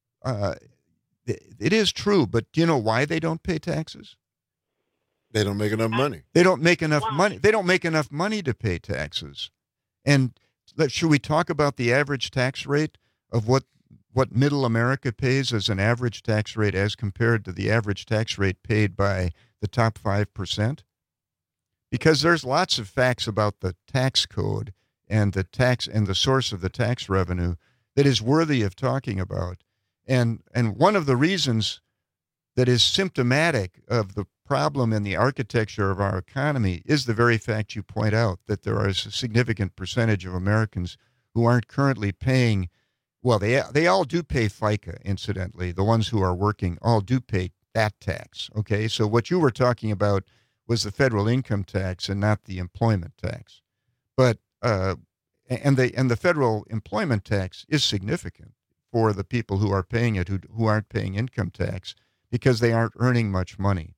it is true. But do you know why they don't pay taxes? They don't make enough money. They don't make enough money. They don't make enough money to pay taxes. And should we talk about the average tax rate of what middle America pays as an average tax rate as compared to the average tax rate paid by the top 5%? Because there's lots of facts about the tax code and the tax and the source of the tax revenue that is worthy of talking about. And one of the reasons that is symptomatic of the problem in the architecture of our economy is the very fact you point out, that there is a significant percentage of Americans who aren't currently paying. Well, they all do pay FICA, incidentally. The ones who are working all do pay that tax. Okay, so what you were talking about was the federal income tax and not the employment tax. But and the federal employment tax is significant for the people who are paying it, who aren't paying income tax because they aren't earning much money.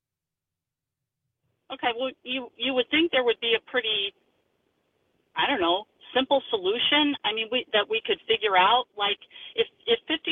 Okay, well, you would think there would be a pretty, I don't know, simple solution. I mean, that we could figure out. Like, if 7%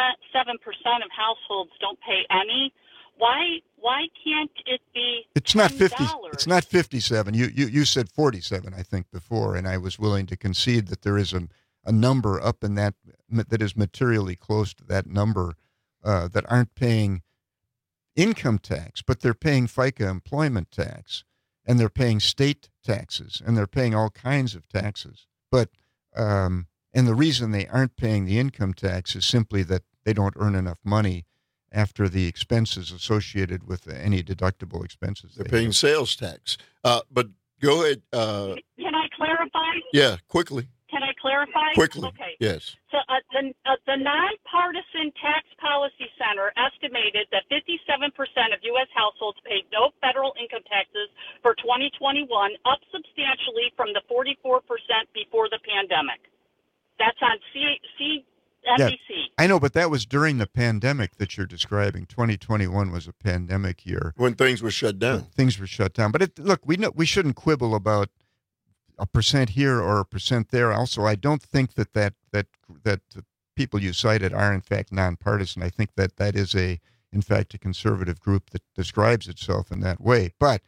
of households don't pay any, why can't it be? It's not 50. It's not 57. You said 47, I think, before, and I was willing to concede that there is a number up in that is materially close to that number that aren't paying income tax, but they're paying FICA employment tax, and they're paying state taxes, and they're paying all kinds of taxes. But and the reason they aren't paying the income tax is simply that they don't earn enough money after the expenses associated with any deductible expenses. They're paying sales tax. But go ahead. Can I clarify? Yeah, quickly. Can I clarify? Quickly. Okay. Yes. So the Nonpartisan Tax Policy Center estimated that 57% of U.S. households paid no federal income taxes for 2021, up substantially from the 44% before the pandemic. That's on NBC. Yeah, I know, but that was during the pandemic that you're describing. 2021 was a pandemic year when things were shut down. But look, we shouldn't quibble about a percent here or a percent there. Also, I don't think that the people you cited are in fact nonpartisan. I think that is in fact a conservative group that describes itself in that way. But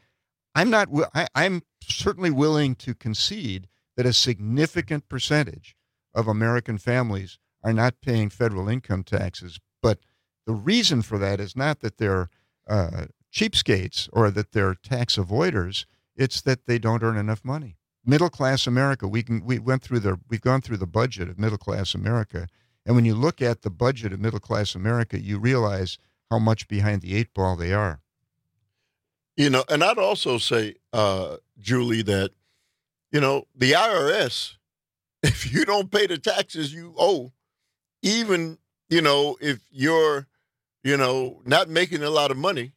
I'm certainly willing to concede that a significant percentage of American families are not paying federal income taxes. But the reason for that is not that they're cheapskates or that they're tax avoiders. It's that they don't earn enough money. Middle class America, we've gone through the budget of middle class America, and when you look at the budget of middle class America, you realize how much behind the eight ball they are. And I'd also say, Julie, that the IRS if you don't pay the taxes you owe, even, if you're, not making a lot of money,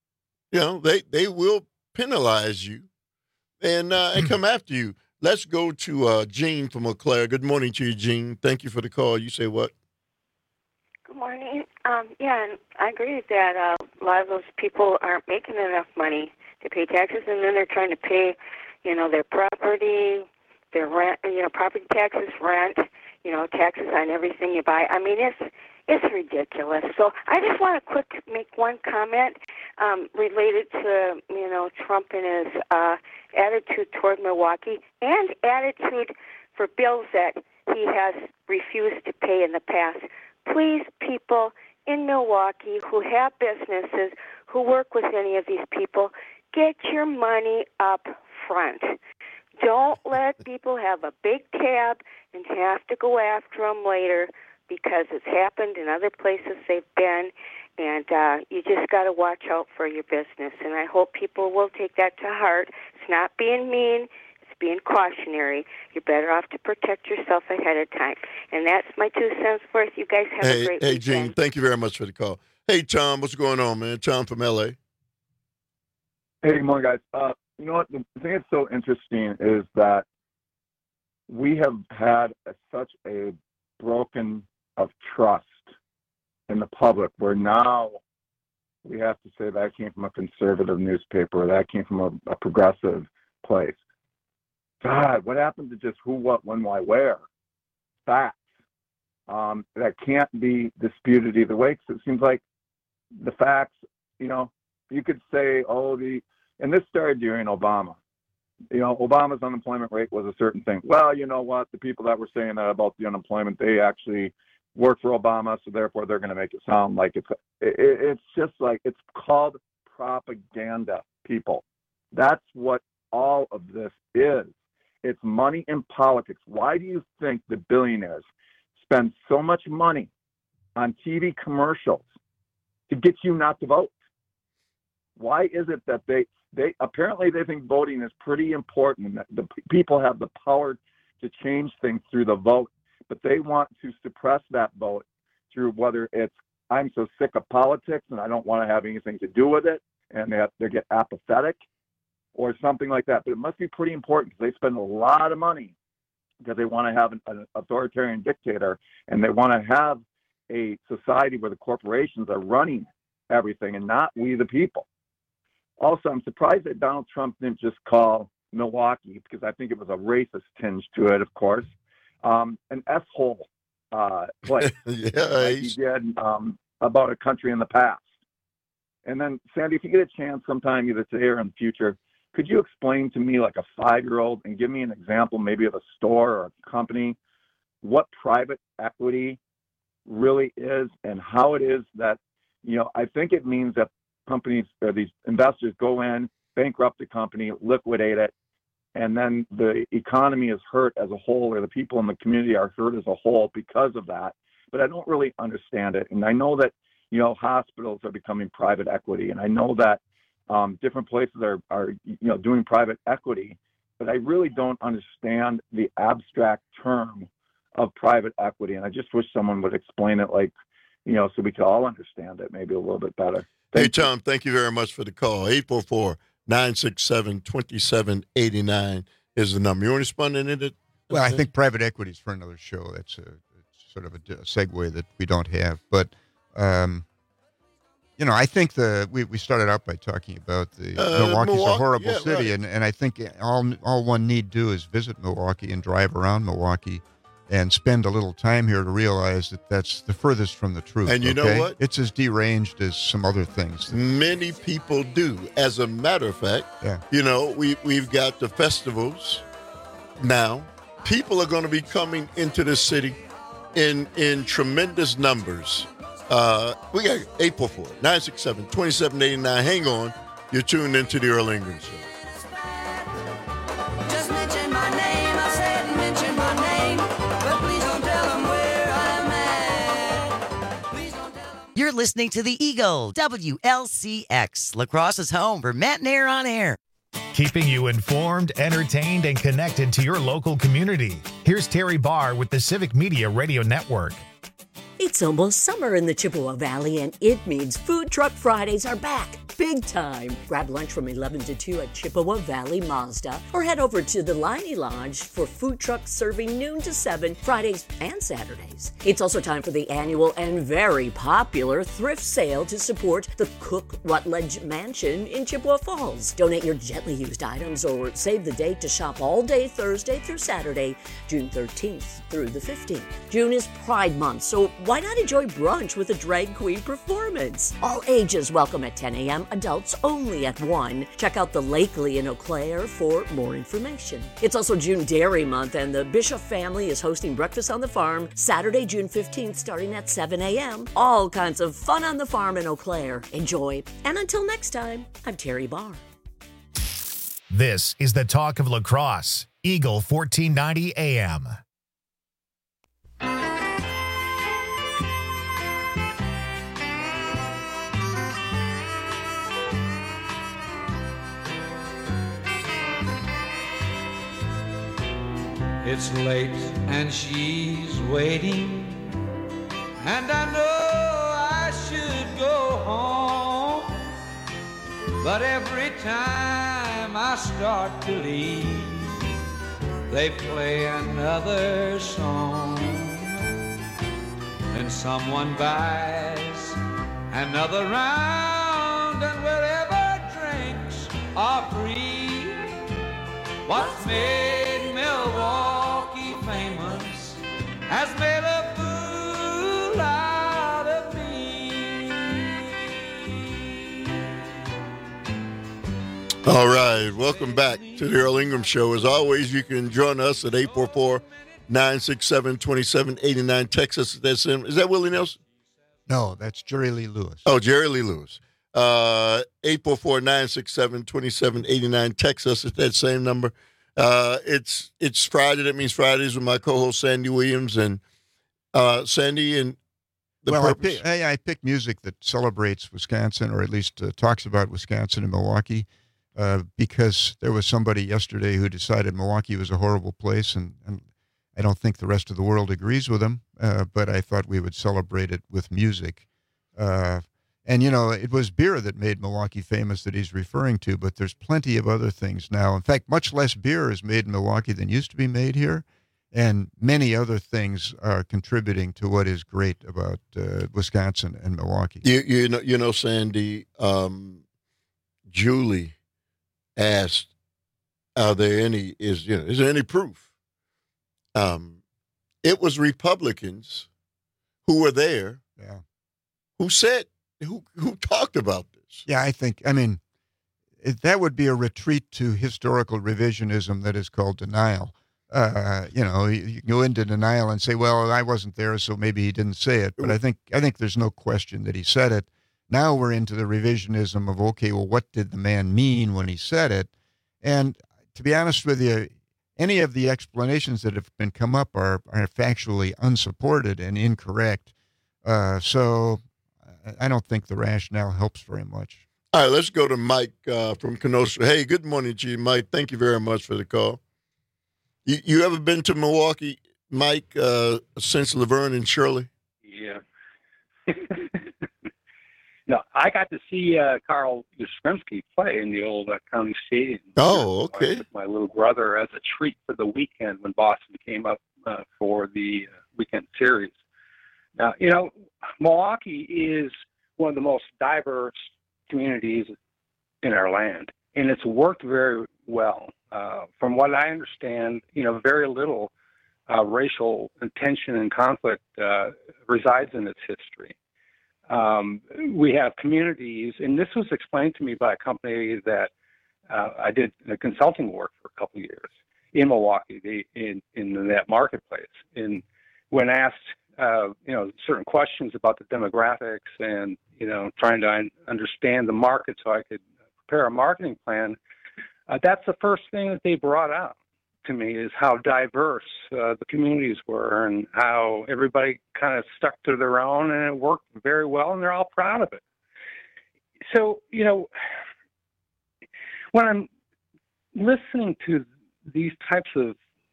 they will penalize you and come after you. Let's go to Jean from Eau Claire. Good morning to you, Jean. Thank you for the call. You say what? Good morning. And I agree with that. A lot of those people aren't making enough money to pay taxes, and then they're trying to pay, their property, their rent, property taxes, rent, taxes on everything you buy. I mean, it's ridiculous. So I just want to make one comment related to, Trump and his attitude toward Milwaukee and attitude for bills that he has refused to pay in the past. Please, people in Milwaukee who have businesses, who work with any of these people, get your money up front. Don't let people have a big tab and have to go after them later, because it's happened in other places they've been, and you just got to watch out for your business. And I hope people will take that to heart. It's not being mean. It's being cautionary. You're better off to protect yourself ahead of time. And that's my 2 cents worth. You guys have a great weekend. Hey, Gene, thank you very much for the call. Hey, Tom, what's going on, man? Tom from L.A. Hey, good morning, guys. You know what? The thing that's so interesting is that we have had such a broken of trust in the public, where now we have to say that came from a conservative newspaper, or that came from a progressive place. God, what happened to just who, what, when, why, where? Facts. That can't be disputed either way, because it seems like the facts, you could say, and this started during Obama. Obama's unemployment rate was a certain thing. Well, you know what? The people that were saying that about the unemployment, they actually work for Obama, so therefore they're going to make it sound like it's just like, it's called propaganda, people. That's what all of this is. It's money in politics. Why do you think the billionaires spend so much money on TV commercials to get you not to vote? Why is it that they apparently they think voting is pretty important, and that the people have the power to change things through the vote, but they want to suppress that vote through whether it's, I'm so sick of politics and I don't want to have anything to do with it, and they get apathetic or something like that. But it must be pretty important, because they spend a lot of money because they want to have an authoritarian dictator, and they want to have a society where the corporations are running everything and not we the people. Also, I'm surprised that Donald Trump didn't just call Milwaukee, because I think it was a racist tinge to it, of course, an S-hole place. Like he did about a country in the past. And then, Sandy, if you get a chance sometime, either today or in the future, could you explain to me, like a 5-year-old, and give me an example maybe of a store or a company, what private equity really is, and how it is that, I think it means that companies or these investors go in, bankrupt the company, liquidate it, and then the economy is hurt as a whole, or the people in the community are hurt as a whole because of that. But I don't really understand it. And I know that, hospitals are becoming private equity, and I know that different places are doing private equity, but I really don't understand the abstract term of private equity. And I just wish someone would explain it, like, so we could all understand it maybe a little bit better. Hey, Tom, thank you very much for the call. 844-967-2789 is the number. You want to respond to it? Well, I think private equity is for another show. It's sort of a segue that we don't have. But, I think we started out by talking about Milwaukee's a horrible city. Right. And I think all one need do is visit Milwaukee and drive around Milwaukee and spend a little time here to realize that that's the furthest from the truth. And you know what? It's as deranged as some other things. Many people do. As a matter of fact, we've got the festivals now. People are going to be coming into the city in tremendous numbers. We got 844-967-2789. Hang on. You're tuned into the Earl Ingram Show. Just mention my name. I said mention my name. But please don't tell them where I'm at. Please don't tell them. You're listening to the Eagle, WLCX, La Crosse's home for Matt and Air on Air. keeping you informed, entertained, and connected to your local community. Here's Terry Barr with the Civic Media Radio Network. It's almost summer in the Chippewa Valley, and it means Food Truck Fridays are back. Big time. Grab lunch from 11 to 2 at Chippewa Valley Mazda, or head over to the Liney Lodge for food trucks serving noon to 7 Fridays and Saturdays. It's also time for the annual and very popular thrift sale to support the Cook Rutledge Mansion in Chippewa Falls. Donate your gently used items or save the date to shop all day Thursday through Saturday, June 13th through the 15th. June is Pride Month, so why not enjoy brunch with a drag queen performance? All ages welcome at 10 a.m., adults only at 1. Check out the Lakely in Eau Claire for more information. It's also June Dairy Month, and the Bishop family is hosting Breakfast on the Farm Saturday, June 15th, starting at 7 a.m. All kinds of fun on the farm in Eau Claire. Enjoy. And until next time, I'm Terry Barr. This is the Talk of La Crosse, Eagle 1490 AM. It's late and she's waiting, and I know I should go home, but every time I start to leave, they play another song. Then someone buys another round, and wherever drinks are free, what's made Milwaukee famous has made a fool out of me. All right, welcome back to the Earl Ingram Show. As always, you can join us at 844-967-2789. Text us at that same. Is that Willie Nelson? No, that's Jerry Lee Lewis. Oh, Jerry Lee Lewis. 844-967-2789. Text us at that same number. It's Friday. That means Fridays with my co-host Sandy Williams and Sandy and the purpose. I pick music that celebrates Wisconsin, or at least talks about Wisconsin and Milwaukee, because there was somebody yesterday who decided Milwaukee was a horrible place, and I don't think the rest of the world agrees with him, but I thought we would celebrate it with music. And, you know, it was beer that made Milwaukee famous that he's referring to, but there's plenty of other things now. In fact, much less beer is made in Milwaukee than used to be made here, and many other things are contributing to what is great about Wisconsin and Milwaukee. You know, Sandy, Julie asked, is there any proof? It was Republicans who were there, who talked about this. Yeah, that would be a retreat to historical revisionism that is called denial. You go into denial and say, well, I wasn't there, so maybe he didn't say it. But I think there's no question that he said it. Now we're into the revisionism of, okay, well, what did the man mean when he said it? And to be honest with you, any of the explanations that have been come up are factually unsupported and incorrect. So I don't think the rationale helps very much. All right, let's go to Mike from Kenosha. Hey, good morning to you, Mike. Thank you very much for the call. You ever been to Milwaukee, Mike, since Laverne and Shirley? Yeah. No, I got to see Carl Yastrzemski play in the old county stadium. Oh, okay. With my little brother as a treat for the weekend when Boston came up for the weekend series. Now, you know, Milwaukee is one of the most diverse communities in our land, and it's worked very well. From what I understand, you know, very little racial tension and conflict resides in its history. We have communities, and this was explained to me by a company that I did consulting work for a couple of years in Milwaukee, in that marketplace. And when asked, certain questions about the demographics and, trying to understand the market so I could prepare a marketing plan, that's the first thing that they brought out to me is how diverse the communities were and how everybody kind of stuck to their own, and it worked very well, and they're all proud of it. So, when I'm listening to these types of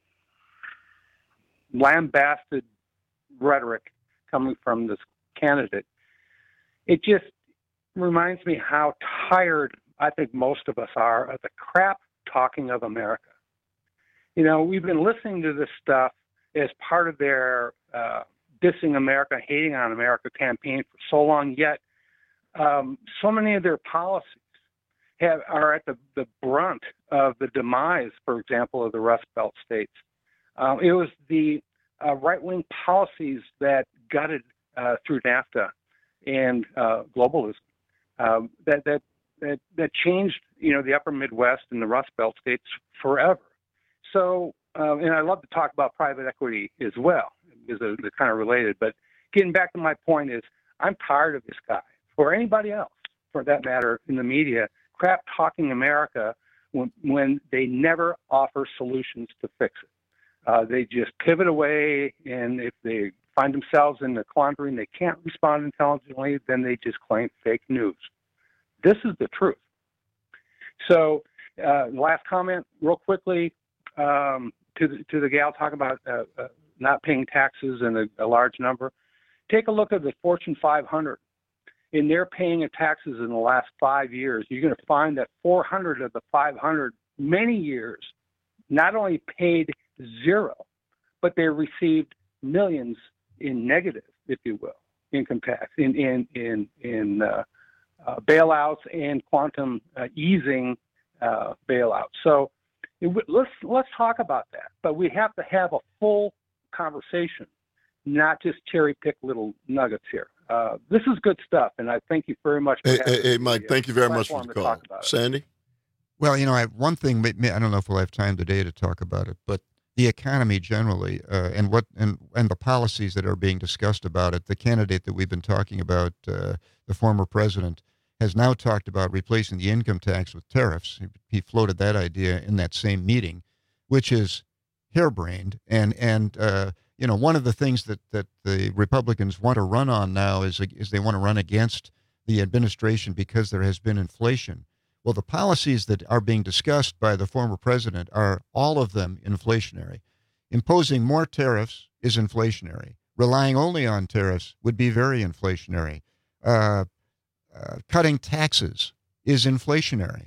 lambasted rhetoric coming from this candidate, it just reminds me how tired I think most of us are of the crap talking of America. We've been listening to this stuff as part of their dissing America, hating on America campaign for so long, yet so many of their policies are at the brunt of the demise, for example, of the Rust Belt states. It was the right-wing policies that gutted through NAFTA and globalism that changed, the upper Midwest and the Rust Belt states forever. So, and I love to talk about private equity as well, because they're kind of related. But getting back to my point is, I'm tired of this guy, or anybody else, for that matter, in the media, crap talking America when they never offer solutions to fix it. They just pivot away, and if they find themselves in a quandary and they can't respond intelligently, then they just claim fake news. This is the truth. So, last comment, real quickly, to the gal talking about not paying taxes and a large number. Take a look at the Fortune 500. In their paying of taxes in the last 5 years, you're going to find that 400 of the 500, many years, not only paid zero, but they received millions in negative, if you will, income tax, in bailouts and quantum easing bailouts. So let's talk about that. But we have to have a full conversation, not just cherry pick little nuggets here. This is good stuff, and I thank you very much. Hey, Mike, thank you very much for the call. Sandy? Well, I have one thing. I don't know if we'll have time today to talk about it, but the economy generally, and the policies that are being discussed about it. The candidate that we've been talking about, the former president, has now talked about replacing the income tax with tariffs. He floated that idea in that same meeting, which is harebrained. And one of the things that the Republicans want to run on now is they want to run against the administration because there has been inflation. Well, the policies that are being discussed by the former president are all of them inflationary. Imposing more tariffs is inflationary. Relying only on tariffs would be very inflationary. Cutting taxes is inflationary.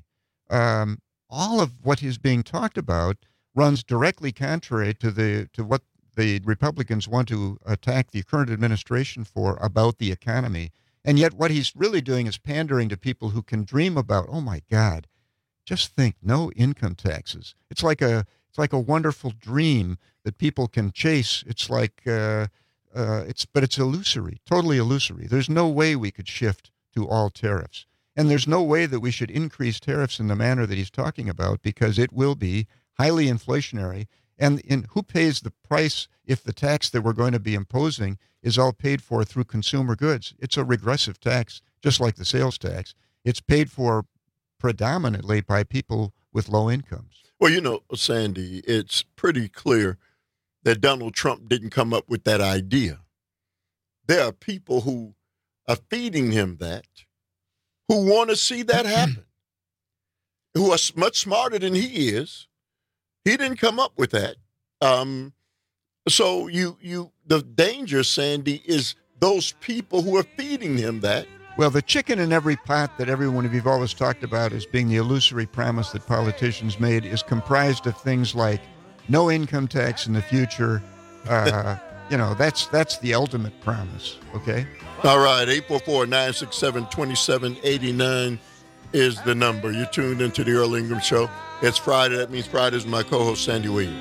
All of what is being talked about runs directly contrary to what the Republicans want to attack the current administration for about the economy. And yet what he's really doing is pandering to people who can dream about, oh my God, just think, no income taxes. It's like a wonderful dream that people can chase. It's like but it's illusory, totally illusory. There's no way we could shift to all tariffs. And there's no way that we should increase tariffs in the manner that he's talking about, because it will be highly inflationary. And who pays the price if the tax that we're going to be imposing is all paid for through consumer goods? It's a regressive tax, just like the sales tax. It's paid for predominantly by people with low incomes. Well, Sandy, it's pretty clear that Donald Trump didn't come up with that idea. There are people who are feeding him that, who want to see that happen, who are much smarter than he is. He didn't come up with that. So the danger, Sandy, is those people who are feeding him that. Well, the chicken in every pot that everyone of you've always talked about as being the illusory promise that politicians made is comprised of things like no income tax in the future. That's the ultimate promise, okay? All right, 844-967-2789 is the number. You're tuned into the Earl Ingram Show. It's Friday. That means Friday is my co-host, Sandy Williams.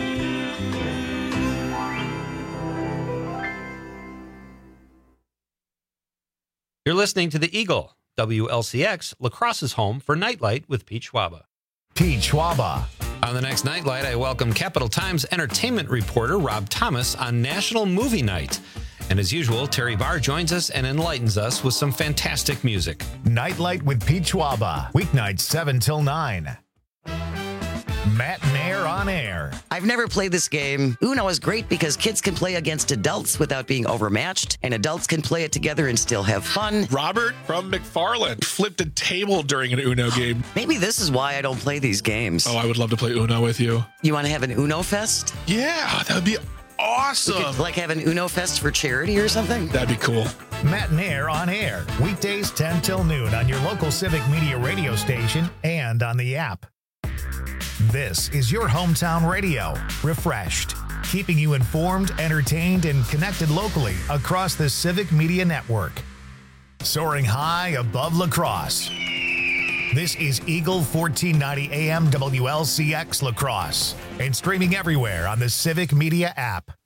You're listening to The Eagle, WLCX, La Crosse's home for Nightlight with Pete Schwaba. Pete Schwaba. On the next Nightlight, I welcome Capital Times entertainment reporter Rob Thomas on National Movie Night. And as usual, Terry Barr joins us and enlightens us with some fantastic music. Nightlight with Pete Schwaba. Weeknights 7 till 9. Matt Nair on air. I've never played this game. Uno is great because kids can play against adults without being overmatched, and adults can play it together and still have fun. Robert from McFarland flipped a table during an Uno game. Maybe this is why I don't play these games. Oh, I would love to play Uno with you. You want to have an Uno Fest? Yeah, that would be awesome. We could, like, have an Uno Fest for charity or something? That'd be cool. Matt Nair on air. Weekdays 10 till noon on your local Civic Media radio station and on the app. This is your hometown radio, refreshed, keeping you informed, entertained, and connected locally across the Civic Media Network. Soaring high above La Crosse. This is Eagle 1490 AM WLCX La Crosse and streaming everywhere on the Civic Media app.